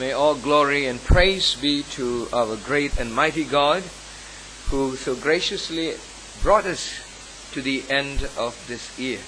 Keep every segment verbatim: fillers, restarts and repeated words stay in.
May all glory and praise be to our great and mighty God, who so graciously brought us to the end of this year.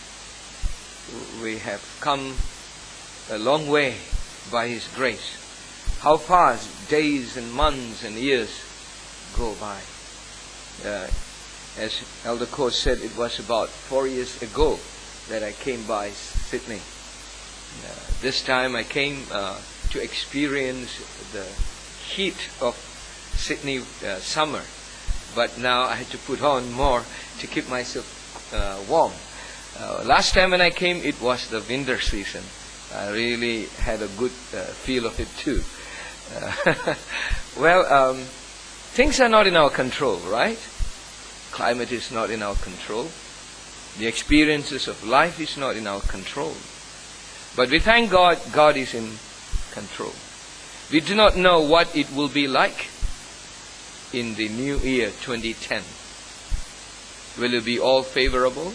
We have come a long way by His grace. How fast days and months and years go by. Uh, as Elder Coach said, it was about four years ago that I came by Sydney. Uh, this time I came uh, to experience the heat of Sydney uh, summer, but now I had to put on more to keep myself uh, warm. Uh, last time when I came, it was the winter season. I really had a good uh, feel of it too. Uh, well, um, things are not in our control, right? Climate is not in our control. The experiences of life is not in our control. But we thank God, God is in control. We do not know what it will be like in the new year twenty ten. Will it be all favorable?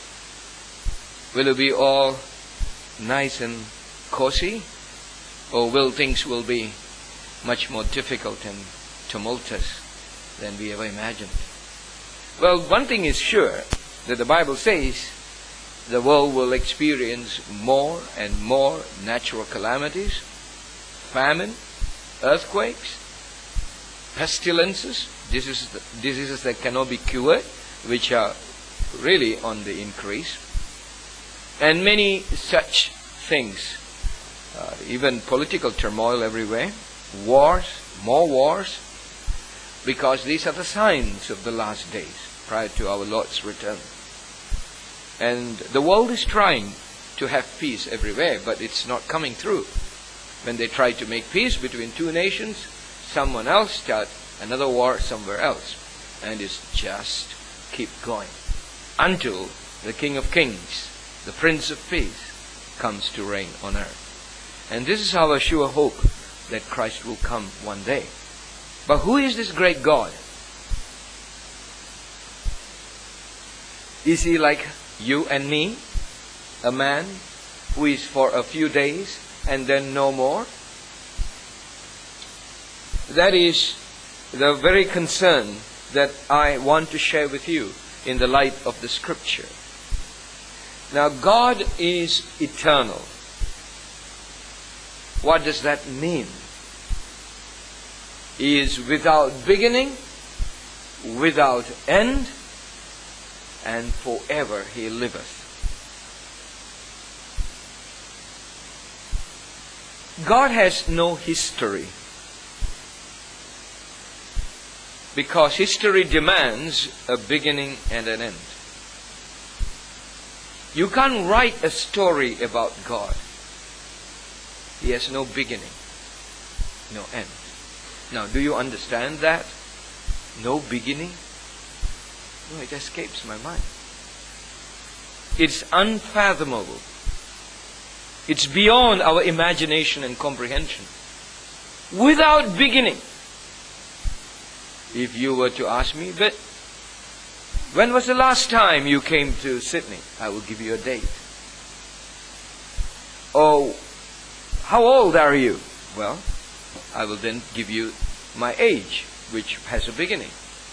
Will it be all nice and cozy? Or will things will be much more difficult and tumultuous than we ever imagined? Well, one thing is sure, that the Bible says the world will experience more and more natural calamities, famine, earthquakes, pestilences, diseases, diseases that cannot be cured, which are really on the increase, and many such things. Uh, even political turmoil everywhere, wars, more wars, because these are the signs of the last days prior to our Lord's return. And the world is trying to have peace everywhere, but it's not coming through. When they try to make peace between two nations, someone else starts another war somewhere else. And it's just keep going until the King of Kings, the Prince of Peace, comes to reign on earth. And this is our sure hope, that Christ will come one day. But who is this great God? Is He like you and me? A man who is for a few days and then no more? That is the very concern that I want to share with you in the light of the Scripture. Now, God is eternal. What does that mean? He is without beginning, without end, and forever He liveth. God has no history, because history demands a beginning and an end. You can't write a story about God. He has no beginning, no end. Now, do you understand that? No beginning? No, it escapes my mind. It's unfathomable. It's beyond our imagination and comprehension. Without beginning. If you were to ask me, but when was the last time you came to Sydney? I will give you a date. Oh, how old are you? Well, I will then give you my age, which has a beginning.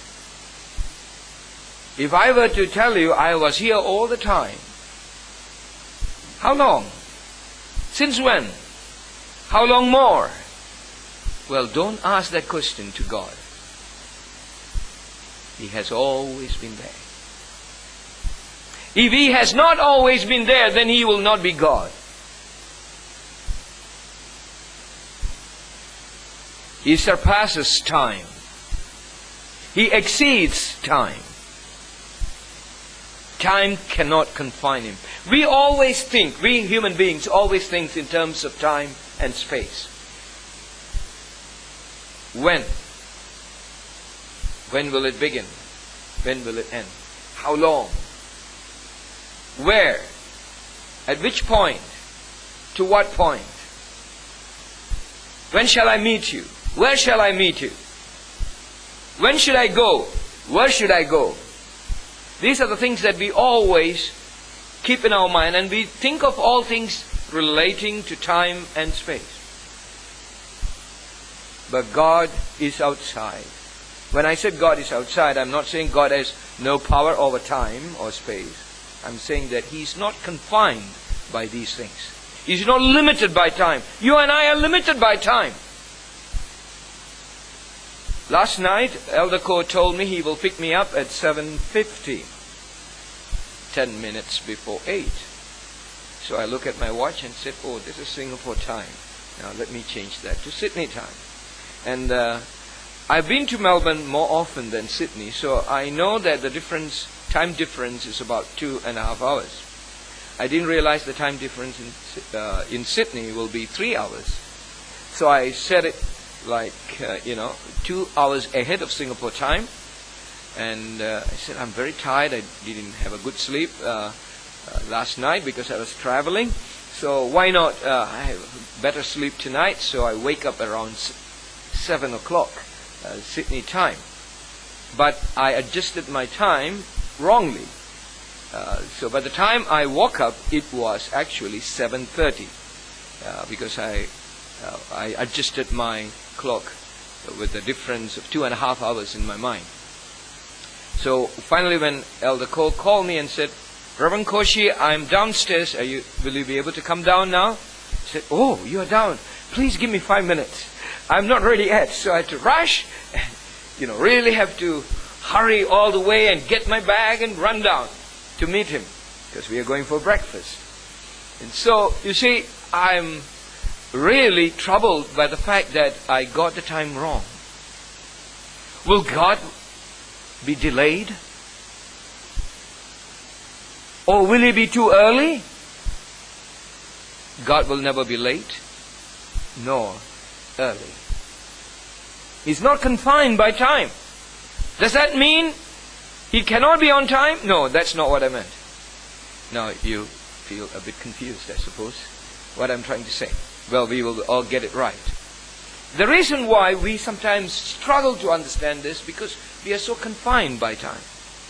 If I were to tell you I was here all the time, how long? Since when? How long more? Well, don't ask that question to God. He has always been there. If He has not always been there, then He will not be God. He surpasses time. He exceeds time. Time cannot confine Him. We always think, we human beings always think in terms of time and space. When? When will it begin? When will it end? How long? Where? At which point? To what point? When shall I meet you? Where shall I meet you? When should I go? Where should I go? These are the things that we always keep in our mind, and we think of all things relating to time and space. but God is outside. When I said God is outside, I'm not saying God has no power over time or space. I'm saying that He's not confined by these things. He's not limited by time. You and I are limited by time. Last night, Elder Ko told me he will pick me up at seven fifty. Ten minutes before eight. So I look at my watch and said, oh, this is Singapore time. Now let me change that to Sydney time. And uh, I've been to Melbourne more often than Sydney, so I know that the difference, time difference is about two and a half hours. I didn't realize the time difference in, uh, in Sydney will be three hours. So I set it like, uh, you know, two hours ahead of Singapore time. And uh, I said, I'm very tired. I didn't have a good sleep uh, uh, last night because I was traveling. So why not uh, I have better sleep tonight? So I wake up around seven o'clock uh, Sydney time. But I adjusted my time wrongly. Uh, so by the time I woke up, it was actually seven thirty uh, because I uh, I adjusted my clock with the difference of two and a half hours in my mind. So finally, when Elder Ko called me and said, Reverend Koshi, I'm downstairs. Are you? Will you be able to come down now? I said, oh, you are down. Please give me five minutes. I'm not ready yet. So I had to rush, and, you know, really have to hurry all the way and get my bag and run down to meet him because we are going for breakfast. And so, you see, I'm really troubled by the fact that I got the time wrong. Will God be delayed? Or will He be too early? God will never be late nor early. He's not confined by time. Does that mean He cannot be on time? No, that's not what I meant. Now you feel a bit confused, I suppose, what I'm trying to say. Well, we will all get it right. The reason why we sometimes struggle to understand this because we are so confined by time.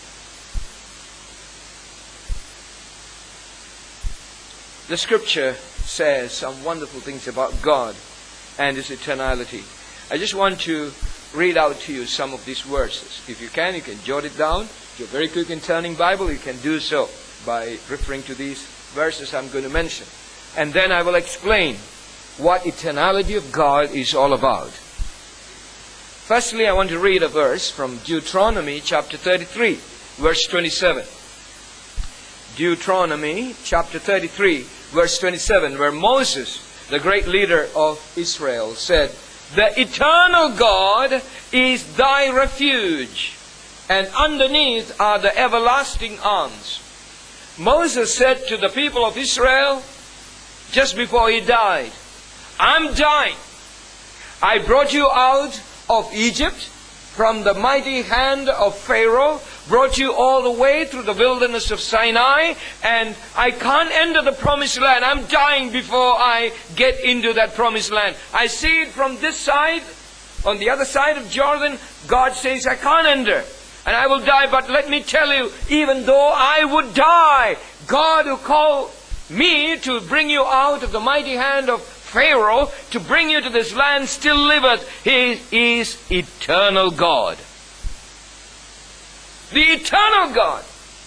The scripture says some wonderful things about God and His eternality. I just want to read out to you some of these verses. If you can, you can jot it down. If you're very quick in turning Bible, you can do so by referring to these verses I'm going to mention. And then I will explain what eternality of God is all about. Firstly, I want to read a verse from Deuteronomy chapter thirty-three, verse twenty-seven. Deuteronomy chapter thirty-three, verse twenty-seven, where Moses, the great leader of Israel, said, the eternal God is thy refuge, and underneath are the everlasting arms. Moses said to the people of Israel, just before he died, I'm dying. I brought you out of Egypt from the mighty hand of Pharaoh, brought you all the way through the wilderness of Sinai, and I can't enter the promised land. I'm dying before I get into that promised land. I see it from this side, on the other side of Jordan. God says, I can't enter, and I will die. But let me tell you, even though I would die, God who called me to bring you out of the mighty hand of Pharaoh, to bring you to this land, still liveth. He is eternal God. The eternal God.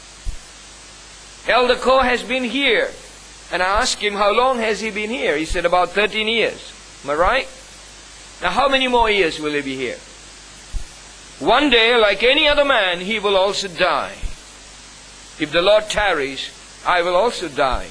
Elder Ko has been here. And I asked him, how long has he been here? He said, about thirteen years. Am I right? Now, how many more years will he be here? One day, like any other man, he will also die. If the Lord tarries, I will also die.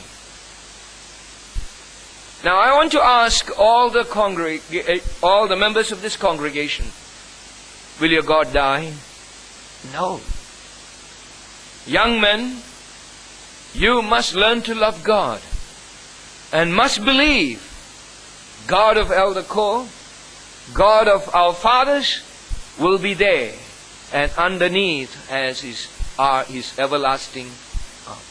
Now, I want to ask all the congreg- all the members of this congregation, will your God die? No. Young men, you must learn to love God and must believe God of Elder Ko, God of our fathers will be there, and underneath as his, are His everlasting arms.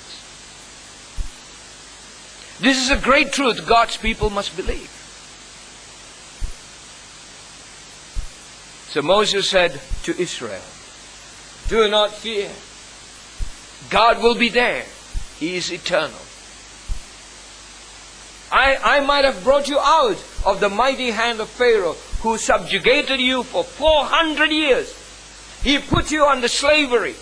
This is a great truth God's people must believe. So Moses said to Israel, do not fear. God will be there. He is eternal. I, I might have brought you out of the mighty hand of Pharaoh, who subjugated you for four hundred years. He put you under slavery.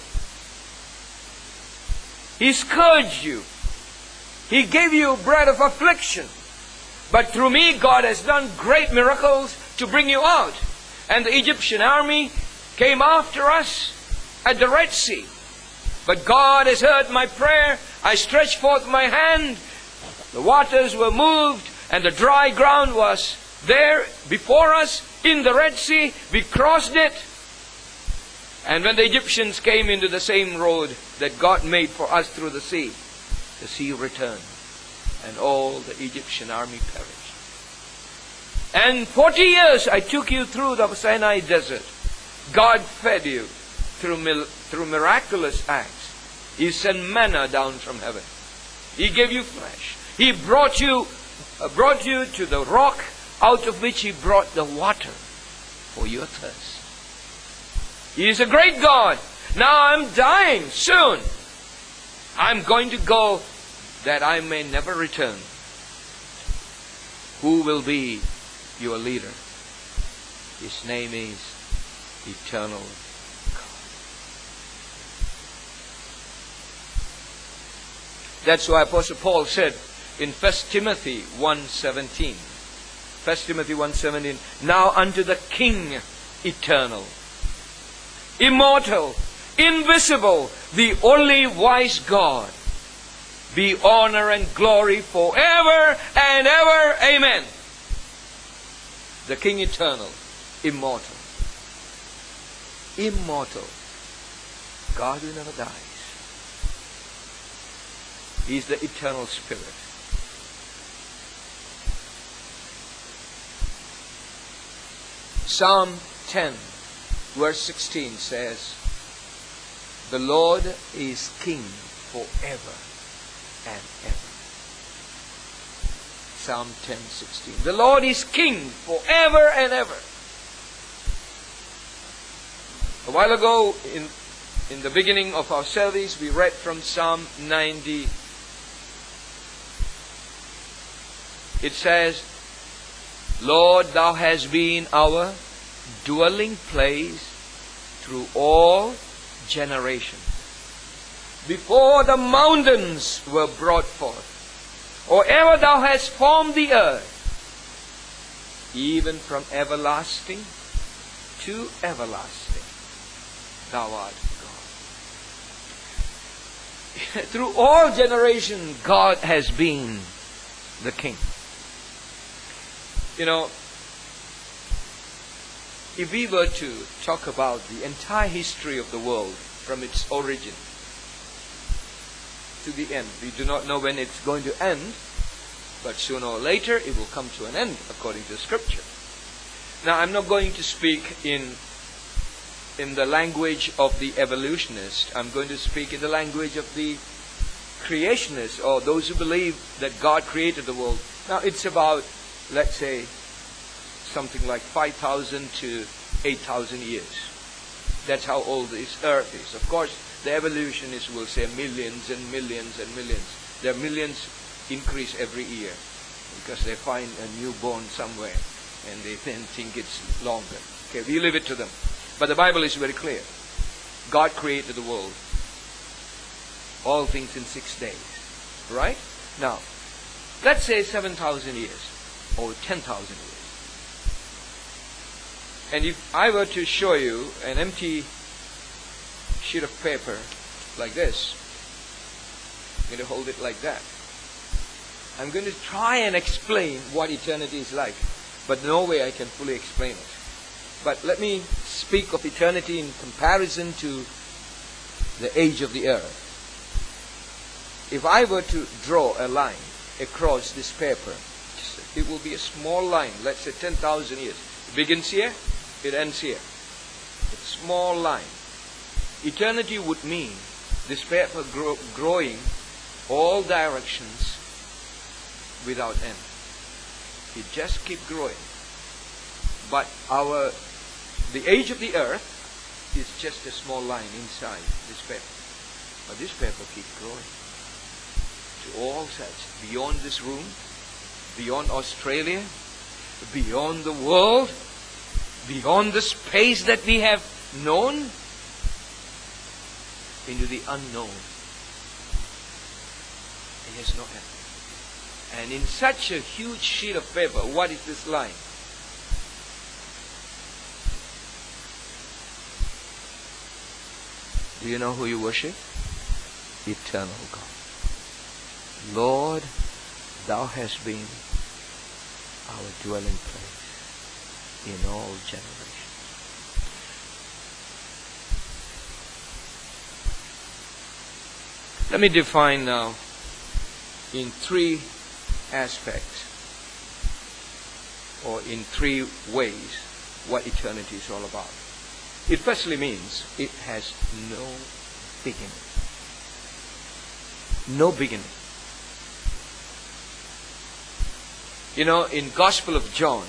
He scourged you. He gave you bread of affliction. But through me, God has done great miracles to bring you out. And the Egyptian army came after us at the Red Sea. But God has heard my prayer. I stretched forth my hand. The waters were moved, and the dry ground was there before us in the Red Sea. We crossed it. And when the Egyptians came into the same road that God made for us through the sea, the sea returned, and all the Egyptian army perished. And forty years I took you through the Sinai desert. God fed you through, mil- through miraculous acts. He sent manna down from heaven. He gave you flesh. He brought you, uh, brought you to the rock out of which He brought the water for your thirst. He is a great God. Now I'm dying soon. I'm going to go that I may never return. Who will be your leader? His name is Eternal God. That's why Apostle Paul said in First Timothy one seventeen, First Timothy one seventeen, now unto the King eternal, immortal, invisible, the only wise God, be honor and glory forever and ever. Amen. The King eternal, immortal. Immortal. God who never dies. He is the eternal Spirit. Psalm ten, verse sixteen says, the Lord is King forever and ever. Psalm ten sixteen. The Lord is King forever and ever. A while ago, in, in the beginning of our service, we read from Psalm ninety. It says, Lord, Thou hast been our dwelling place through all generations. Before the mountains were brought forth, or ever Thou hast formed the earth, even from everlasting to everlasting, Thou art God. Through all generations, God has been the King. You know, if we were to talk about the entire history of the world from its origin to the end, we do not know when it's going to end, but sooner or later it will come to an end according to Scripture. Now, I'm not going to speak in in the language of the evolutionist. I'm going to speak in the language of the creationists, or those who believe that God created the world. Now, it's about, let's say, something like five thousand to eight thousand years. That's how old this earth is. Of course, the evolutionists will say millions and millions and millions. Their millions increase every year because they find a newborn somewhere and they then think it's longer. Okay, we leave it to them. But the Bible is very clear. God created the world. All things in six days. Right? Now, let's say seven thousand years or ten thousand years. And if I were to show you an empty sheet of paper like this, I'm going to hold it like that. I'm going to try and explain what eternity is like, but no way I can fully explain it. But let me speak of eternity in comparison to the age of the earth. If I were to draw a line across this paper, it will be a small line, let's say ten thousand years. It begins here, it ends here. It's a small line. Eternity would mean this paper grow, growing all directions without end. It just keep growing. But our the age of the earth is just a small line inside this paper. But this paper keeps growing to all sides, beyond this room, beyond Australia, beyond the world, beyond the space that we have known, into the unknown. It has no end. And in such a huge sheet of paper, what is this line? Do you know who you worship? Eternal God. Lord, Thou hast been our dwelling place in all generations. Let me define now in three aspects, or in three ways, what eternity is all about. It firstly means it has no beginning. No beginning. You know, in Gospel of John,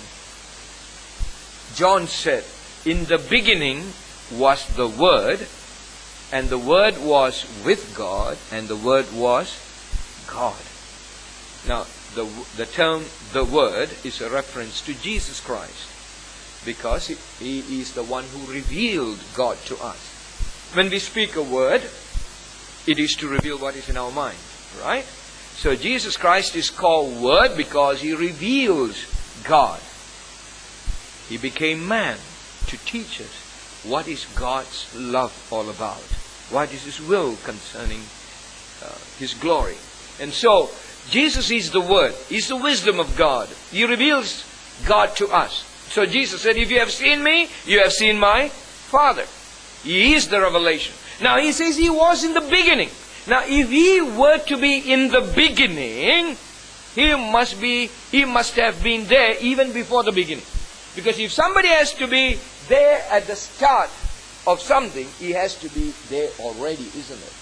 John said, in the beginning was the Word, and the Word was with God, and the Word was God. Now, the, the term, the Word, is a reference to Jesus Christ, because He, he is the one who revealed God to us. When we speak a word, it is to reveal what is in our mind, right? So Jesus Christ is called Word because He reveals God. He became man to teach us what is God's love all about, what is His will concerning uh, His glory. And so, Jesus is the Word. He's the wisdom of God. He reveals God to us. So Jesus said, if you have seen me, you have seen my Father. He is the revelation. Now He says He was in the beginning. Now if He were to be in the beginning, He must be, He must have been there even before the beginning. Because if somebody has to be there at the start of something, He has to be there already, isn't it?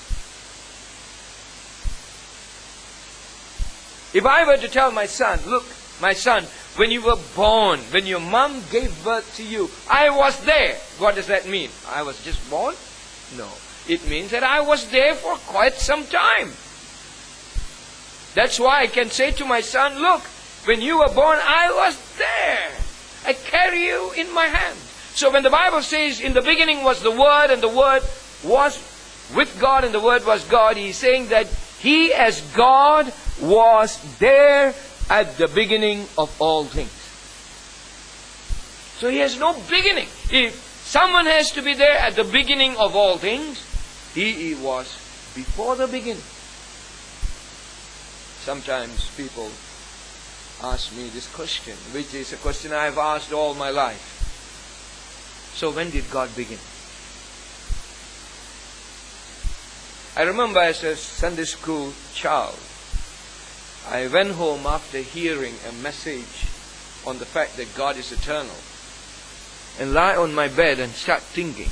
If I were to tell my son, look, my son, when you were born, when your mom gave birth to you, I was there. What does that mean? I was just born? No. It means that I was there for quite some time. That's why I can say to my son, look, when you were born, I was there. I carry you in my hand. So when the Bible says, in the beginning was the Word, and the Word was with God, and the Word was God, He's saying that He as God was there at the beginning of all things. So He has no beginning. If someone has to be there at the beginning of all things, He was before the beginning. Sometimes people ask me this question, which is a question I have asked all my life. So when did God begin? I remember as a Sunday school child, I went home after hearing a message on the fact that God is eternal, and lie on my bed and start thinking,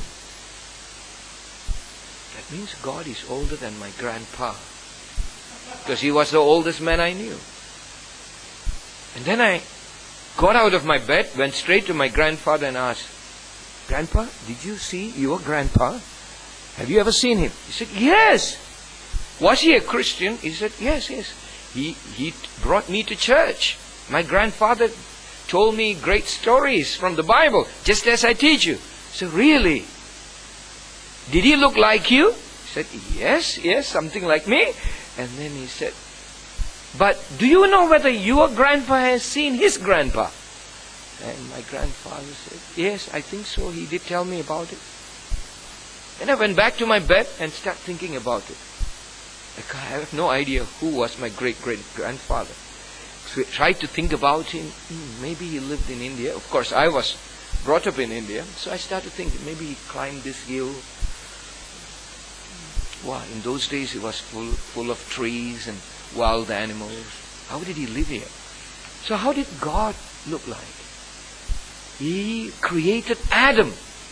that means God is older than my grandpa, because he was the oldest man I knew. And then I got out of my bed, went straight to my grandfather and asked, Grandpa, did you see your grandpa? Have you ever seen him? He said, yes. Was he a Christian? He said, yes, yes. He, he brought me to church. My grandfather told me great stories from the Bible, just as I teach you. So really, did he look like you? He said, yes, yes, something like me. And then he said, but do you know whether your grandpa has seen his grandpa? And my grandfather said, yes, I think so. He did tell me about it. Then I went back to my bed and started thinking about it. I have no idea who was my great-great-grandfather. So I tried to think about him. Hmm, maybe he lived in India. Of course, I was brought up in India. So I started thinking, maybe he climbed this hill. Wow, in those days it was full, full of trees and wild animals. How did he live here? So how did God look like? He created Adam.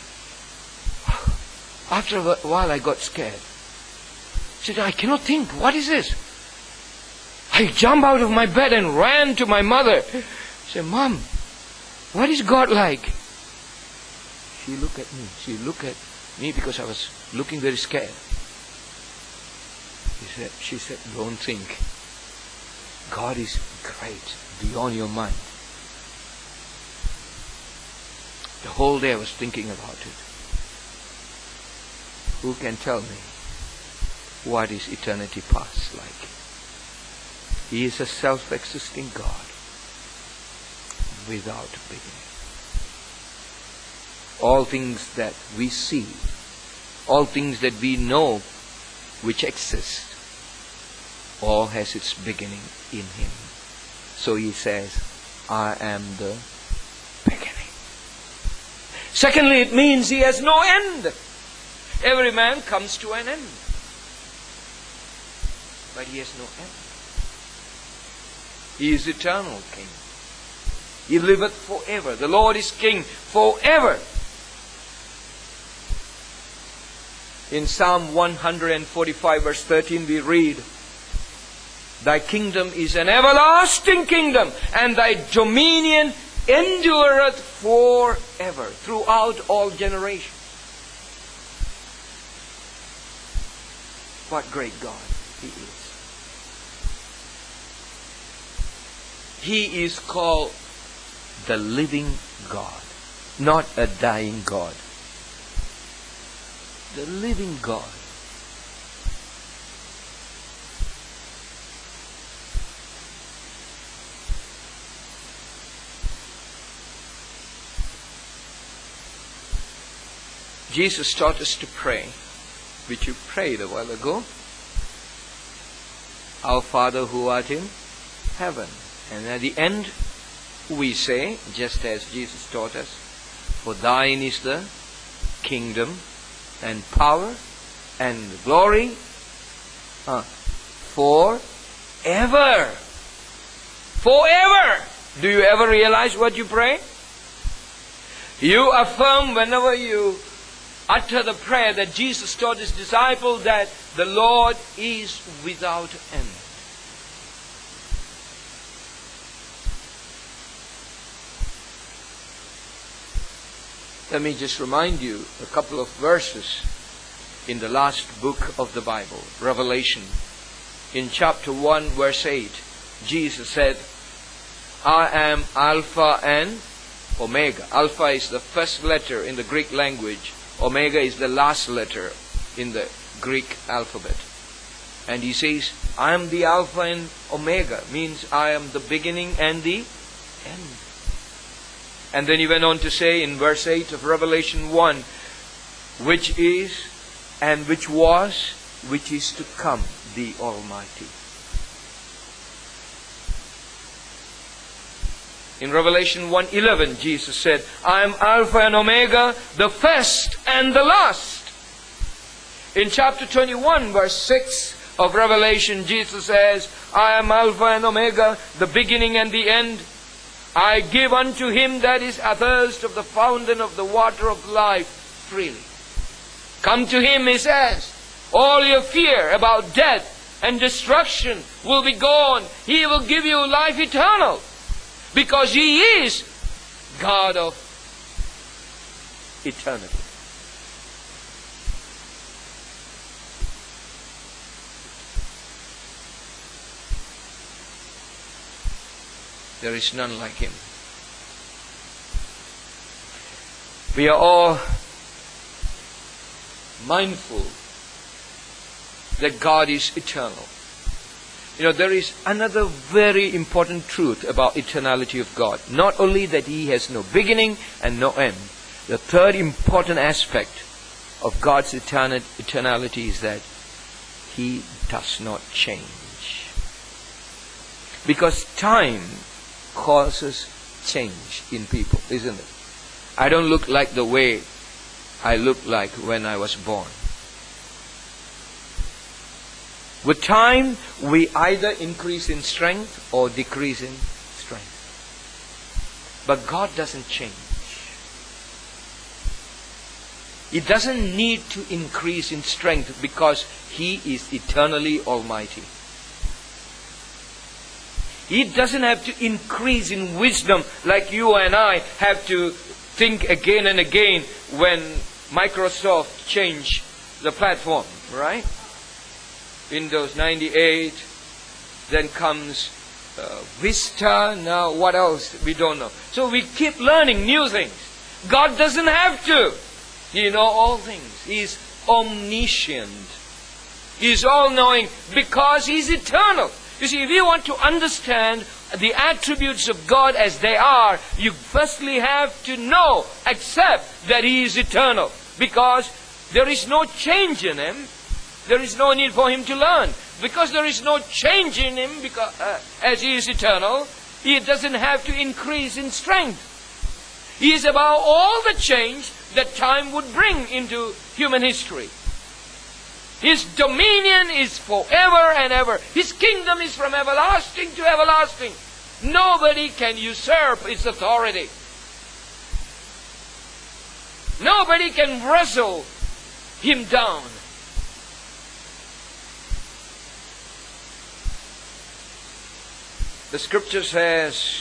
After a while I got scared. I said, I cannot think. What is this? I jumped out of my bed and ran to my mother. I said, Mom, what is God like? She looked at me. She looked at me because I was looking very scared. She said, she said, don't think. God is great beyond your mind. The whole day I was thinking about it. Who can tell me what is eternity past like? He is a self-existing God without beginning. All things that we see, all things that we know which exist, all has its beginning in Him. So He says, I am the beginning. Secondly, it means He has no end. Every man comes to an end. But He has no end. He is eternal King. He liveth forever. The Lord is King forever. In Psalm one forty-five verse thirteen we read, Thy kingdom is an everlasting kingdom, and Thy dominion endureth forever, throughout all generations. What great God He is. He is called the living God, not a dying God. The living God. Jesus taught us to pray, which you prayed a while ago. Our Father who art in heaven. And at the end we say, just as Jesus taught us, for thine is the kingdom and power and glory uh, forever. Forever. Do you ever realize what you pray? You affirm whenever you utter the prayer that Jesus taught His disciple that the Lord is without end. Let me just remind you a couple of verses in the last book of the Bible, Revelation. In chapter one, verse eight, Jesus said, I am Alpha and Omega. Alpha is the first letter in the Greek language. Omega is the last letter in the Greek alphabet. And He says, I am the Alpha and Omega, means I am the beginning and the end. And then He went on to say in verse eight of Revelation one, which is, and which was, which is to come, the Almighty. In Revelation one eleven, Jesus said, I am Alpha and Omega, the first and the last. In chapter twenty-one, verse six of Revelation, Jesus says, I am Alpha and Omega, the beginning and the end. I give unto him that is athirst of the fountain of the water of life freely. Come to Him, He says. All your fear about death and destruction will be gone. He will give you life eternal. Because He is God of eternity. There is none like Him. We are all mindful that God is eternal. You know, there is another very important truth about eternality of God. Not only that He has no beginning and no end. The third important aspect of God's etern- eternality is that He does not change. Because time causes change in people, isn't it? I don't look like the way I looked like when I was born. With time, we either increase in strength or decrease in strength. But God doesn't change. He doesn't need to increase in strength because He is eternally almighty. He doesn't have to increase in wisdom like you and I have to think again and again when Microsoft changed the platform, right? Windows ninety-eight, then comes uh, Vista, now what else? We don't know. So we keep learning new things. God doesn't have to. He knows all things. He is omniscient. He is all-knowing because He is eternal. You see, if you want to understand the attributes of God as they are, you firstly have to know, accept that He is eternal. Because there is no change in Him. There is no need for Him to learn. Because there is no change in Him, because uh, as He is eternal, He doesn't have to increase in strength. He is above all the change that time would bring into human history. His dominion is forever and ever. His kingdom is from everlasting to everlasting. Nobody can usurp its authority. Nobody can wrestle Him down. The Scripture says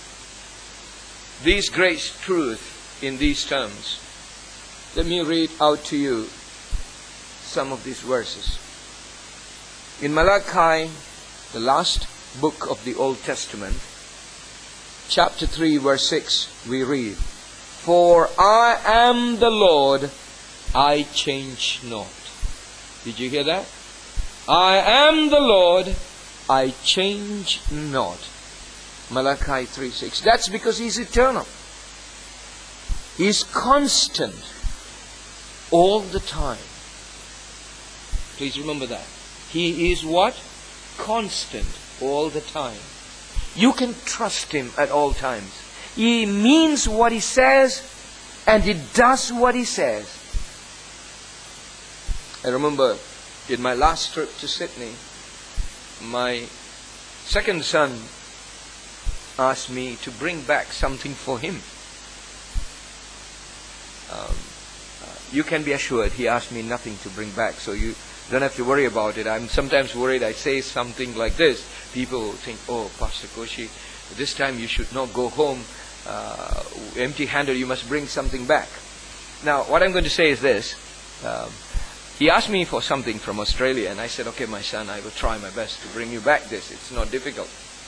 these great truths in these terms. Let me read out to you some of these verses. In Malachi, the last book of the Old Testament, chapter three, verse six, we read, "For I am the Lord, I change not." Did you hear that? I am the Lord, I change not. Malachi three six. That's because He's eternal. He's constant all the time. Please remember that. He is what? Constant all the time. You can trust Him at all times. He means what He says and He does what He says. I remember in my last trip to Sydney, my second son asked me to bring back something for him. Um, uh, you can be assured he asked me nothing to bring back, so you don't have to worry about it. I'm sometimes worried I say something like this. People will think, oh, Pastor Koshi, this time you should not go home uh, empty-handed. You must bring something back. Now, what I'm going to say is this. Um, he asked me for something from Australia, and I said, okay, my son, I will try my best to bring you back this. It's not difficult.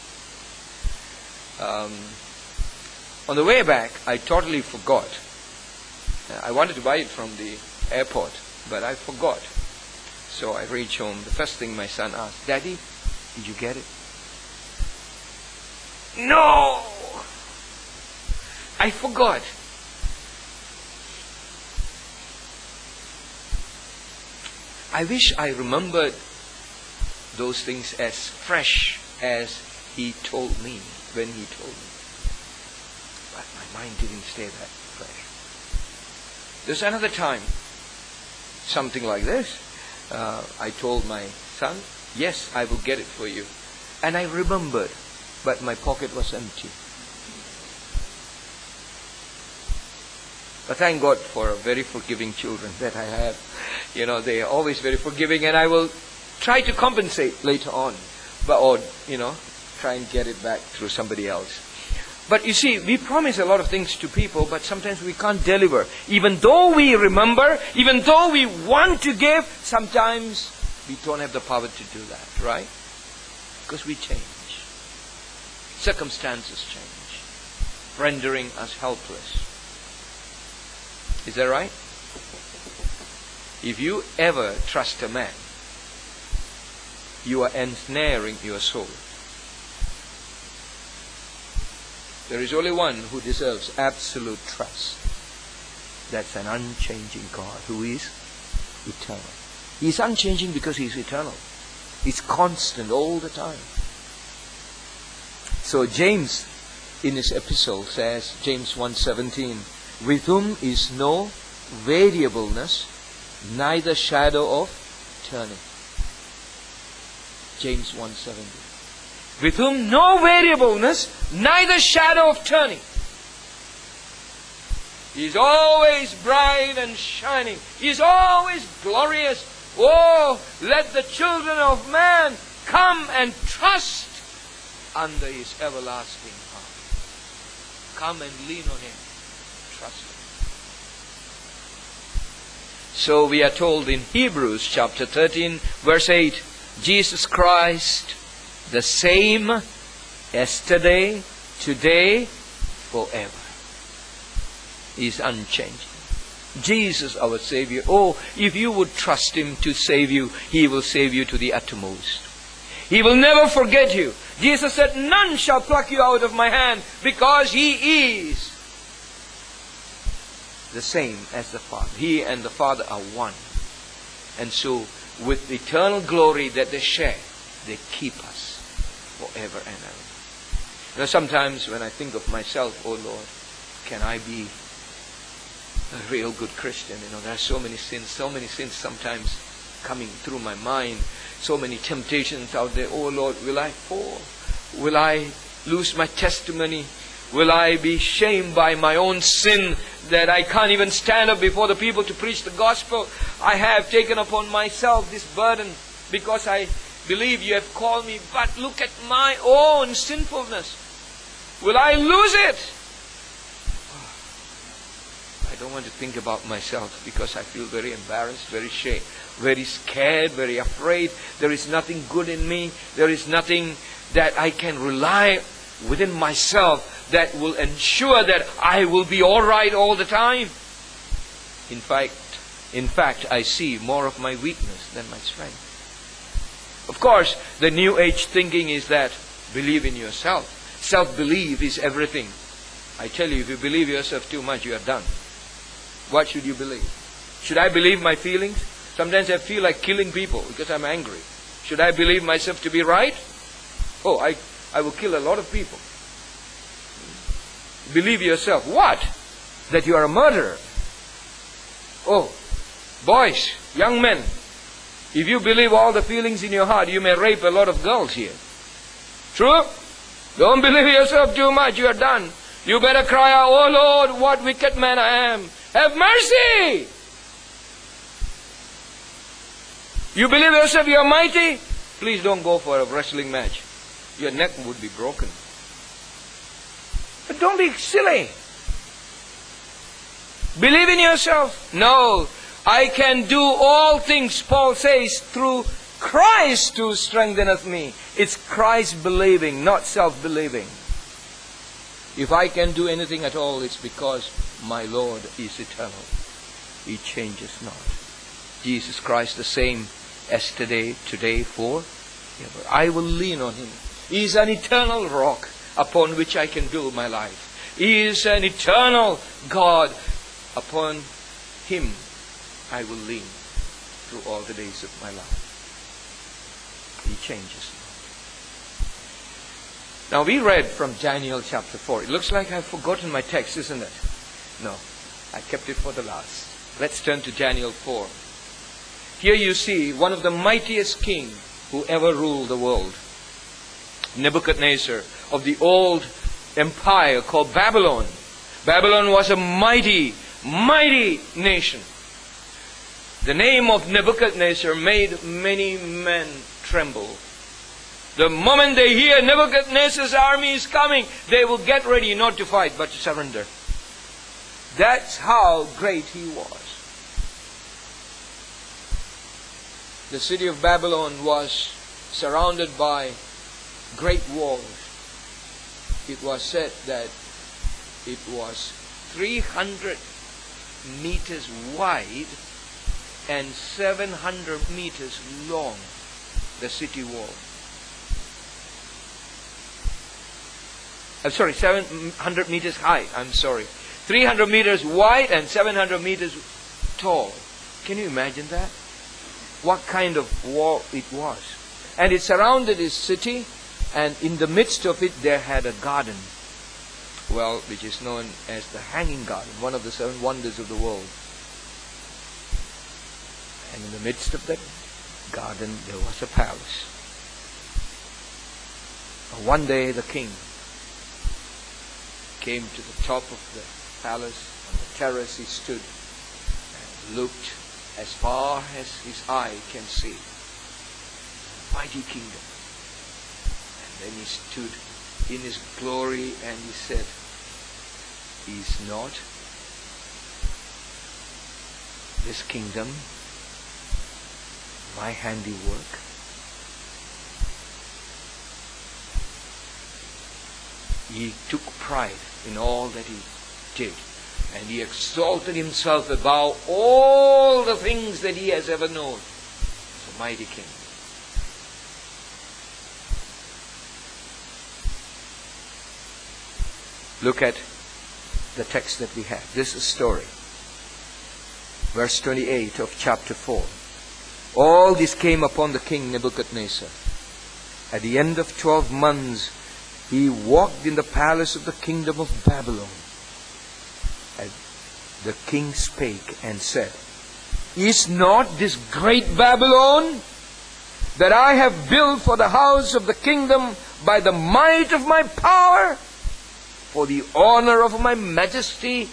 Um, on the way back, I totally forgot. I wanted to buy it from the airport, but I forgot. So I reached home. The first thing my son asked, Daddy, did you get it? No! I forgot. I wish I remembered those things as fresh as he told me, when he told me. But my mind didn't stay that fresh. There's another time, something like this. Uh, I told my son, yes, I will get it for you. And I remembered, but my pocket was empty. But thank God for very forgiving children that I have. You know, they are always very forgiving, and I will try to compensate later on. But, or, you know, try and get it back through somebody else. But you see, we promise a lot of things to people, but sometimes we can't deliver. Even though we remember, even though we want to give, sometimes we don't have the power to do that, right? Because we change. Circumstances change, rendering us helpless. Is that right? If you ever trust a man, you are ensnaring your soul. There is only one who deserves absolute trust. That's an unchanging God who is eternal. He is unchanging because He is eternal. He's constant all the time. So James, in his epistle, says, James one seventeen, with whom is no variableness, neither shadow of turning. James one seventeen. With whom no variableness, neither shadow of turning. He is always bright and shining. He is always glorious. Oh, let the children of man come and trust under His everlasting arm. Come and lean on Him. Trust Him. So we are told in Hebrews chapter thirteen, verse eight, Jesus Christ, the same Yesterday, today, forever. He is unchanging. Jesus, our Savior. Oh, if you would trust Him to save you, He will save you to the uttermost. He will never forget you. Jesus said, none shall pluck you out of my hand, because He is the same as the Father. He and the Father are one. And so, with eternal glory that they share, they keep us forever and ever. You know, sometimes when I think of myself, oh Lord, can I be a real good Christian? You know, there are so many sins, so many sins sometimes coming through my mind, so many temptations out there. Oh Lord, will I fall? Will I lose my testimony? Will I be shamed by my own sin that I can't even stand up before the people to preach the gospel? I have taken upon myself this burden because I believe you have called me, but look at my own sinfulness. Will I lose it? I don't want to think about myself because I feel very embarrassed, very shame, very scared, very afraid. There is nothing good in me. There is nothing that I can rely within myself that will ensure that I will be all right all the time. In fact, in fact, I see more of my weakness than my strength. Of course, the New Age thinking is that believe in yourself. Self-belief is everything. I tell you, if you believe yourself too much, you are done. What should you believe? Should I believe my feelings? Sometimes I feel like killing people because I'm angry. Should I believe myself to be right? Oh, I, I will kill a lot of people. Believe yourself. What? That you are a murderer. Oh, boys, young men, if you believe all the feelings in your heart, you may rape a lot of girls here. True? Don't believe yourself too much. You are done. You better cry out, oh Lord, what wicked man I am. Have mercy! You believe yourself you are mighty? Please don't go for a wrestling match. Your neck would be broken. But don't be silly. Believe in yourself. No, I can do all things, Paul says, through Christ who strengtheneth me. It's Christ believing, not self-believing. If I can do anything at all, it's because my Lord is eternal. He changes not. Jesus Christ the same yesterday, today, forever. I will lean on Him. He is an eternal rock upon which I can build my life. He is an eternal God. Upon Him I will lean through all the days of my life. He changes not. Now we read from Daniel chapter four. It looks like I've forgotten my text, isn't it? No, I kept it for the last. Let's turn to Daniel four. Here you see one of the mightiest kings who ever ruled the world. Nebuchadnezzar of the old empire called Babylon. Babylon was a mighty, mighty nation. The name of Nebuchadnezzar made many men tremble. The moment they hear Nebuchadnezzar's army is coming, they will get ready not to fight but to surrender. That's how great he was. The city of Babylon was surrounded by great walls. It was said that it was three hundred meters wide and seven hundred meters long, the city wall. I'm sorry, seven hundred meters high, I'm sorry. three hundred meters wide and seven hundred meters tall. Can you imagine that? What kind of wall it was. And it surrounded this city, and in the midst of it there had a garden. Well, which is known as the Hanging Garden, one of the seven wonders of the world. And in the midst of that garden there was a palace. And one day the king came to the top of the palace. On the terrace he stood and looked as far as his eye can see. Mighty kingdom. And then he stood in his glory and he said, is not this kingdom my handiwork? he took pride in all that he did. And he exalted himself above all the things that he has ever known. He's a mighty king. Look at the text that we have. This is a story. Verse twenty-eight of chapter four. All this came upon the king Nebuchadnezzar. At the end of twelve months, he walked in the palace of the kingdom of Babylon. And the king spake and said, Is not this great Babylon that I have built for the house of the kingdom by the might of my power, for the honor of my majesty?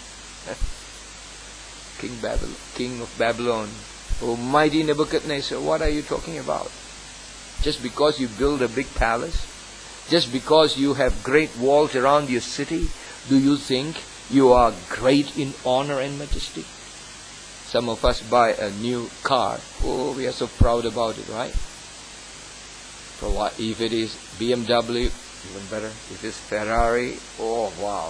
King Babylon, King of Babylon, O mighty Nebuchadnezzar, what are you talking about? Just because you build a big palace, just because you have great walls around your city, do you think you are great in honor and majesty? Some of us buy a new car. Oh, we are so proud about it, right? For what? If it is B M W, even better. If it's Ferrari, oh wow.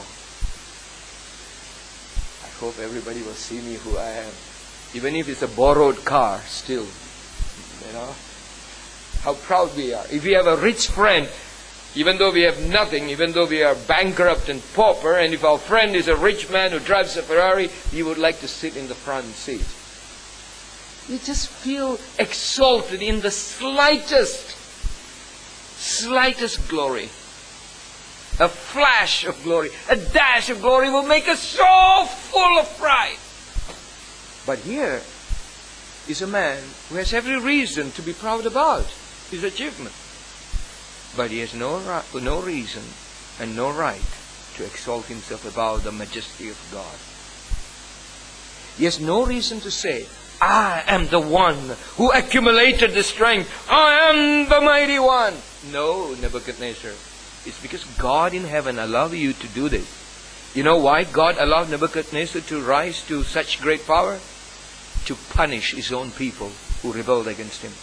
I hope everybody will see me who I am. Even if it's a borrowed car, still, you know, how proud we are. If we have a rich friend, even though we have nothing, even though we are bankrupt and pauper, and if our friend is a rich man who drives a Ferrari, we would like to sit in the front seat. You just feel exalted in the slightest, slightest glory. A flash of glory, a dash of glory will make us so full of pride. But here is a man who has every reason to be proud about his achievement. But he has no, no reason and no right to exalt himself above the majesty of God. He has no reason to say, I am the one who accumulated the strength. I am the mighty one. No, Nebuchadnezzar. It's because God in heaven allowed you to do this. You know why God allowed Nebuchadnezzar to rise to such great power? To punish his own people who rebelled against him.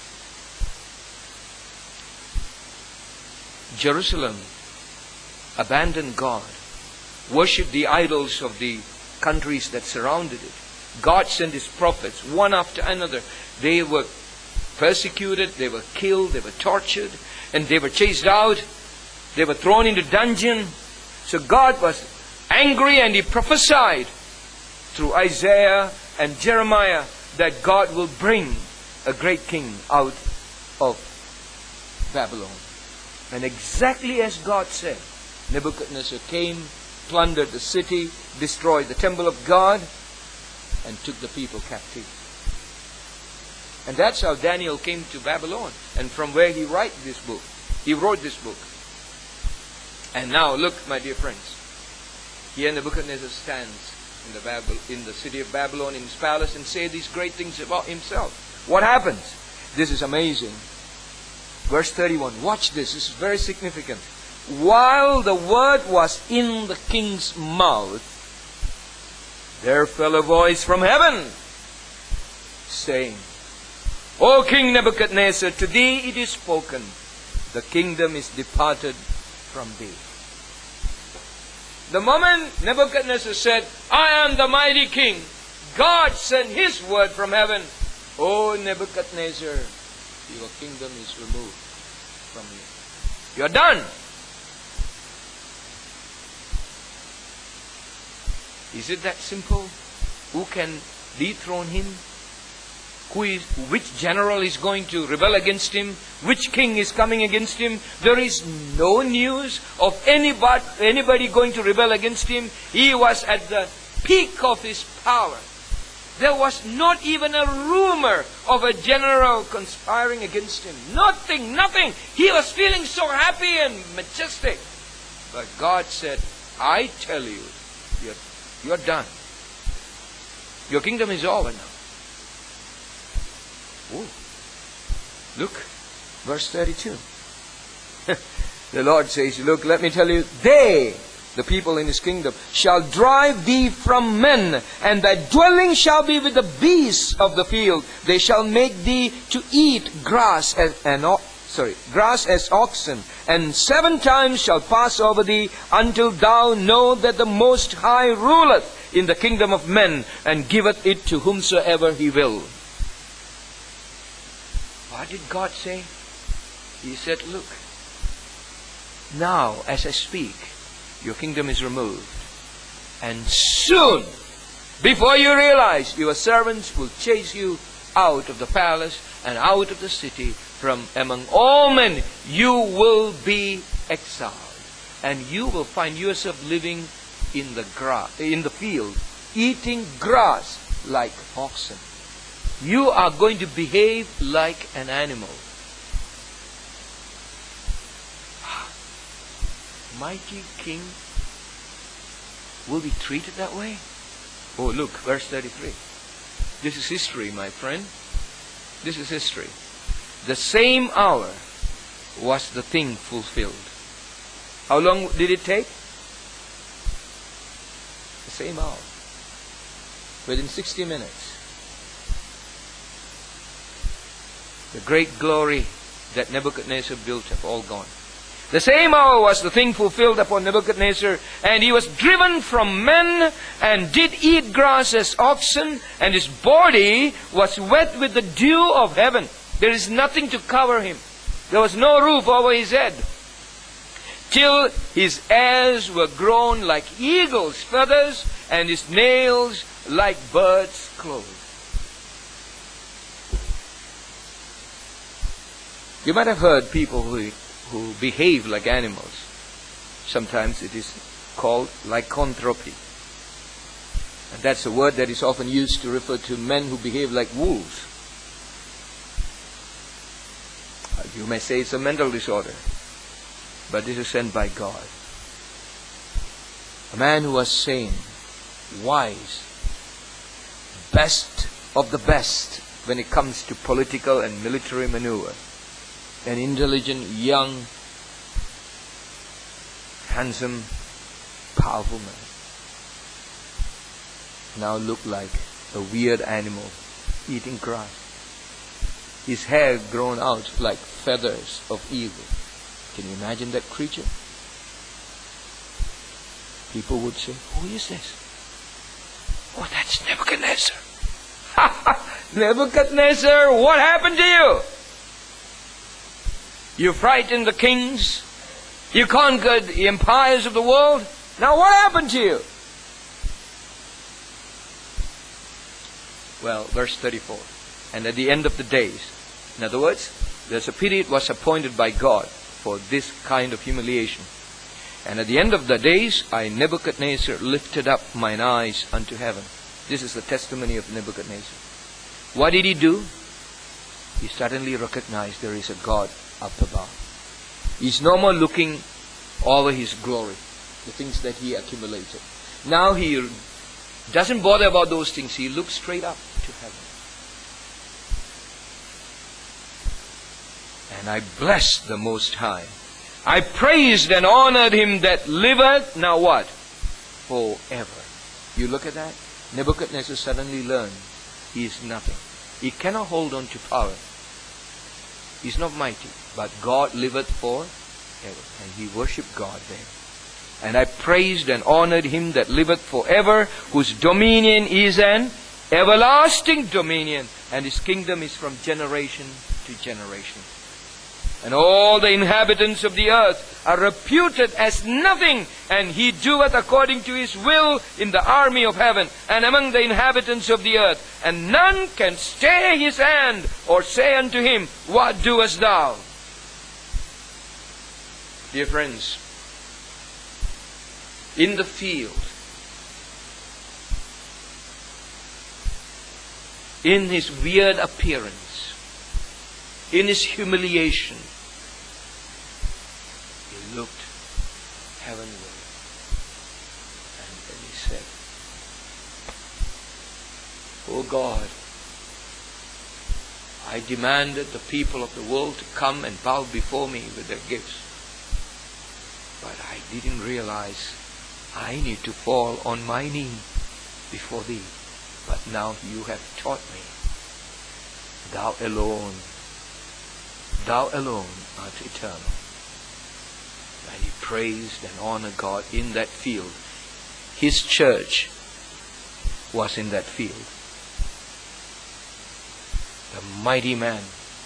Jerusalem abandoned God, worshipped the idols of the countries that surrounded it. God sent His prophets one after another. They were persecuted, they were killed, they were tortured, and they were chased out. They were thrown into dungeon. So God was angry, and He prophesied through Isaiah and Jeremiah that God will bring a great king out of Babylon. And exactly as God said, Nebuchadnezzar came, plundered the city, destroyed the temple of God, and took the people captive. And that's how Daniel came to Babylon, and from where he wrote this book. He wrote this book. And now look, my dear friends. Here Nebuchadnezzar stands in the, Babel, in the city of Babylon, in his palace, and say these great things about himself. What happens? This is amazing. Verse thirty-one. Watch this. This is very significant. While the word was in the king's mouth, there fell a voice from heaven, saying, O King Nebuchadnezzar, to thee it is spoken, the kingdom is departed from thee. The moment Nebuchadnezzar said, I am the mighty king, God sent His word from heaven. O Nebuchadnezzar, your kingdom is removed from you. You are done. Is it that simple? Who can dethrone him? Who is, which general is going to rebel against him? Which king is coming against him? There is no news of anybody, anybody going to rebel against him. He was at the peak of his power. There was not even a rumor of a general conspiring against him. Nothing, nothing. He was feeling so happy and majestic. But God said, I tell you, you're, you're done. Your kingdom is over now. Ooh. Look, verse thirty-two. The Lord says, look, let me tell you, they, the people in His kingdom, shall drive thee from men, and thy dwelling shall be with the beasts of the field. They shall make thee to eat grass and, and sorry, grass as oxen, and seven times shall pass over thee, until thou know that the Most High ruleth in the kingdom of men, and giveth it to whomsoever he will. What did God say? He said, look, now as I speak, your kingdom is removed. And soon, before you realize, your servants will chase you out of the palace and out of the city. From among all men, you will be exiled. And you will find yourself living in the grass, in the field, eating grass like oxen. You are going to behave like an animal. Mighty king will be treated that way? Oh, look, verse thirty-three. This is history, my friend. This is history. The same hour was the thing fulfilled. How long did it take? The same hour. Within sixty minutes. The great glory that Nebuchadnezzar built up, all gone. The same hour was the thing fulfilled upon Nebuchadnezzar, and he was driven from men, and did eat grass as oxen, and his body was wet with the dew of heaven. There is nothing to cover him. There was no roof over his head. Till his hairs were grown like eagle's feathers, and his nails like birds' clothes. You might have heard people who, who behave like animals. Sometimes it is called lycanthropy. And that's a word that is often used to refer to men who behave like wolves. You may say it's a mental disorder, but this is sent by God. A man who was sane, wise, best of the best when it comes to political and military maneuver. An intelligent, young, handsome, powerful man now looked like a weird animal eating grass. His hair grown out like feathers of eagle. Can you imagine that creature? People would say, who is this? Oh, that's Nebuchadnezzar. Nebuchadnezzar, what happened to you? You frightened the kings. You conquered the empires of the world. Now what happened to you? Well, verse thirty-four. And at the end of the days, in other words, there's a period was appointed by God for this kind of humiliation. And at the end of the days, I, Nebuchadnezzar, lifted up mine eyes unto heaven. This is the testimony of Nebuchadnezzar. What did he do? He suddenly recognized there is a God up above. He's no more looking over his glory, the things that he accumulated. Now he doesn't bother about those things. He looks straight up to heaven. And I blessed the Most High. I praised and honored him that liveth, now what? Forever. You look at that? Nebuchadnezzar suddenly learned he is nothing. He cannot hold on to power. He's not mighty, but God liveth forever. And he worshipped God there. And I praised and honored him that liveth forever, whose dominion is an everlasting dominion, and his kingdom is from generation to generation. And all the inhabitants of the earth are reputed as nothing, and he doeth according to his will in the army of heaven and among the inhabitants of the earth. And none can stay his hand or say unto him, what doest thou? Dear friends, in the field, in his weird appearance, in his humiliation, he looked heavenward and then he said, Oh God, I demanded the people of the world to come and bow before me with their gifts. But I didn't realize I need to fall on my knee before thee. But now you have taught me. Thou alone Thou alone art eternal. And he praised and honored God in that field. His church was in that field. The mighty man,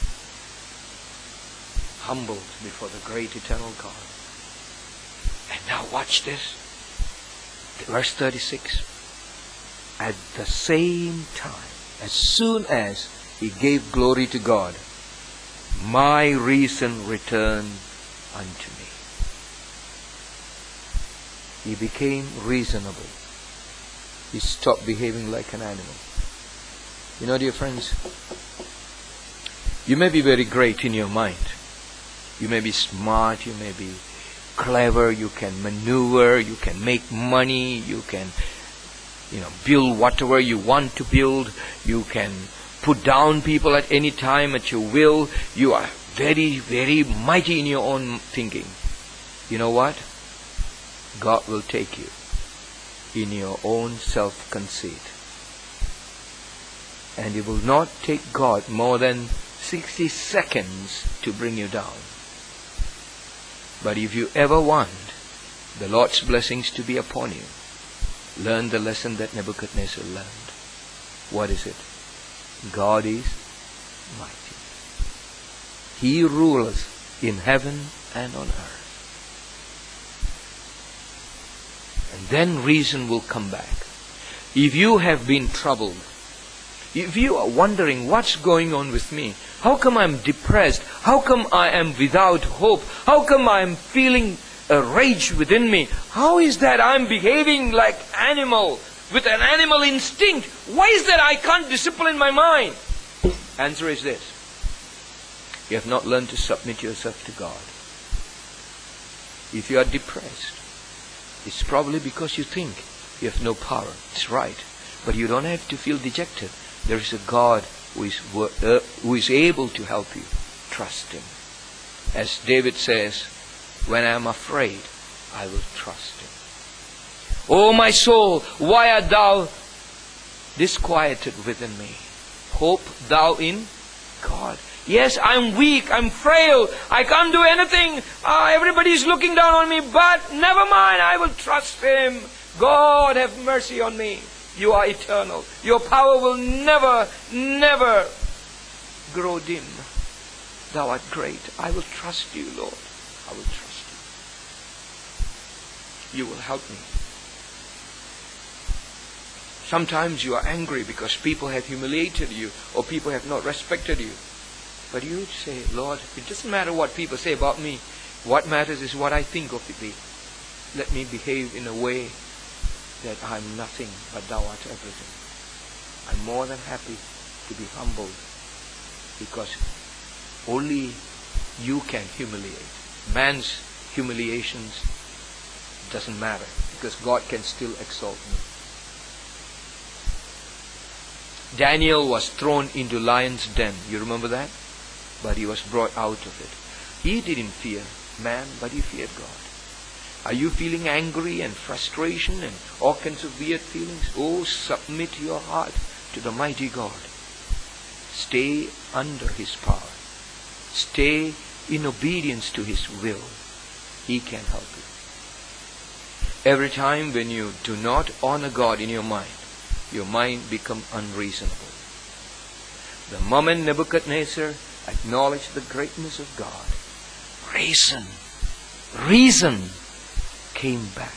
humbled before the great eternal God. And now watch this. Verse thirty-six. At the same time, as soon as he gave glory to God, my reason returned unto me. He became reasonable. He stopped behaving like an animal. You know, dear friends, you may be very great in your mind. You may be smart, you may be clever, you can maneuver, you can make money, you can, you know, build whatever you want to build, you can put down people at any time at your will. You are very, very mighty in your own thinking. You know what? God will take you in your own self-conceit. And it will not take God more than sixty seconds to bring you down. But if you ever want the Lord's blessings to be upon you, learn the lesson that Nebuchadnezzar learned. What is it? God is mighty. He rules in heaven and on earth. And then reason will come back. If you have been troubled, if you are wondering what's going on with me, how come I'm depressed? How come I am without hope? How come I'm feeling a rage within me? How is that I'm behaving like animal, with an animal instinct? Why is that I can't discipline my mind? Answer is this. You have not learned to submit yourself to God. If you are depressed, it's probably because you think you have no power. It's right. But you don't have to feel dejected. There is a God who is, uh, who is able to help you. Trust Him. As David says, when I am afraid, I will trust Him. O my soul, why art thou disquieted within me? Hope thou in God. Yes, I'm weak, I'm frail, I can't do anything. Uh, everybody's looking down on me, but never mind, I will trust Him. God, have mercy on me. You are eternal. Your power will never, never grow dim. Thou art great. I will trust you, Lord. I will trust you. You will help me. Sometimes you are angry because people have humiliated you or people have not respected you. But you say, Lord, it doesn't matter what people say about me. What matters is what I think of Thee. Let me behave in a way that I'm nothing, but Thou art everything. I'm more than happy to be humbled because only You can humiliate. Man's humiliations doesn't matter because God can still exalt me. Daniel was thrown into lion's den. You remember that? But he was brought out of it. He didn't fear man, but he feared God. Are you feeling angry and frustration and all kinds of weird feelings? Oh, submit your heart to the mighty God. Stay under His power. Stay in obedience to His will. He can help you. Every time when you do not honor God in your mind, your mind becomes unreasonable. The moment Nebuchadnezzar acknowledged the greatness of God, reason, reason came back.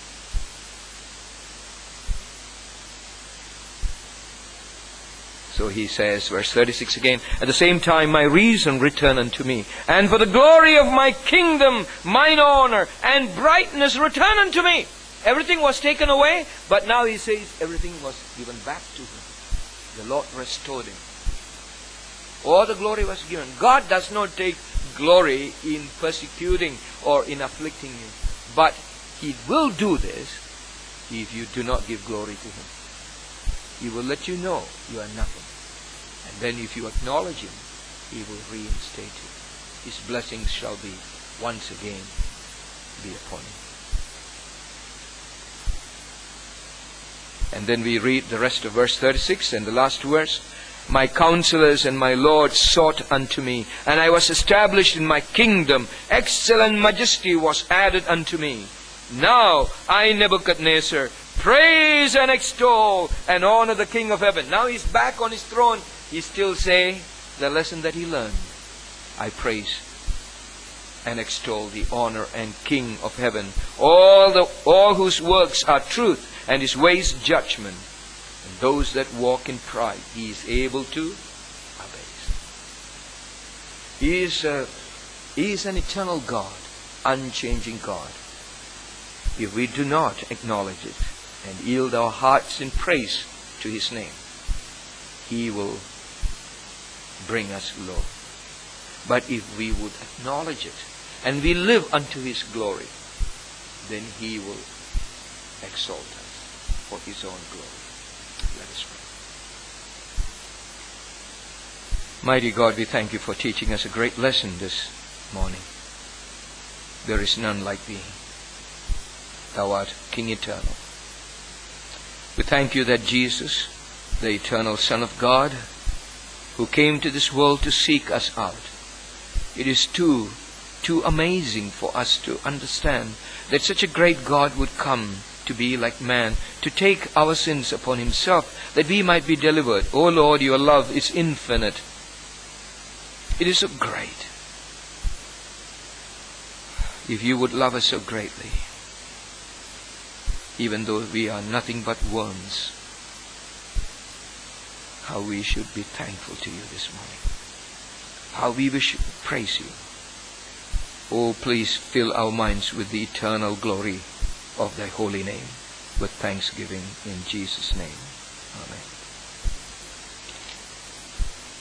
So he says, verse thirty-six again, at the same time my reason returned unto me, and for the glory of my kingdom, mine honor and brightness returned unto me. Everything was taken away, but now he says everything was given back to him. The Lord restored him. All the glory was given. God does not take glory in persecuting or in afflicting you. But He will do this if you do not give glory to Him. He will let you know you are nothing. And then if you acknowledge Him, He will reinstate you. His blessings shall be once again be upon you. And then we read the rest of verse thirty-six and the last verse. My counselors and my Lord sought unto me, and I was established in my kingdom. Excellent majesty was added unto me. Now I, Nebuchadnezzar, praise and extol and honor the King of heaven. Now he's back on his throne. He still say the lesson that he learned. I praise and extol the honor and King of heaven, all the all whose works are truth, and his ways judgment. And those that walk in pride, he is able to abase. He is a, he is an eternal God, unchanging God. If we do not acknowledge it and yield our hearts in praise to his name, he will bring us low. But if we would acknowledge it and we live unto his glory, then he will exalt us for his own glory. Let us pray. Mighty God, we thank you for teaching us a great lesson this morning. There is none like thee. Thou art King eternal. We thank you that Jesus, the eternal Son of God, who came to this world to seek us out. It is too, too amazing for us to understand that such a great God would come to be like man, to take our sins upon himself, that we might be delivered. O Lord, your love is infinite. It is so great. If you would love us so greatly, even though we are nothing but worms, how we should be thankful to you this morning. How we should praise you. Oh, please fill our minds with the eternal glory of thy holy name, with thanksgiving in Jesus' name. Amen.